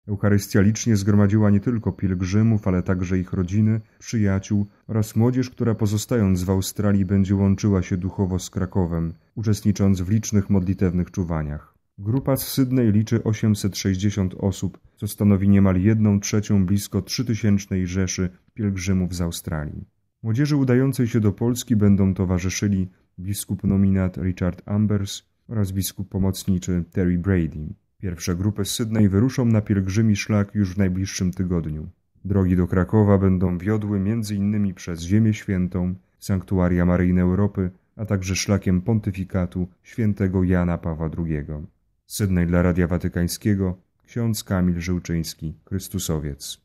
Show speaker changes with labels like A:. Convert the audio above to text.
A: Eucharystia licznie zgromadziła nie tylko pielgrzymów, ale także ich rodziny, przyjaciół oraz młodzież, która pozostając w Australii będzie łączyła się duchowo z Krakowem, uczestnicząc w licznych modlitewnych czuwaniach. Grupa z Sydney liczy 860 osób, co stanowi niemal 1/3 blisko 3000 rzeszy pielgrzymów z Australii. Młodzieży udającej się do Polski będą towarzyszyli biskup nominat Richard Ambers oraz biskup pomocniczy Terry Brady. Pierwsze grupy z Sydney wyruszą na pielgrzymi szlak już w najbliższym tygodniu. Drogi do Krakowa będą wiodły m.in. przez Ziemię Świętą, Sanktuaria Maryjne Europy, a także szlakiem pontyfikatu świętego Jana Pawła II. Sydney dla Radia Watykańskiego, ksiądz Kamil Żyłczyński, Chrystusowiec.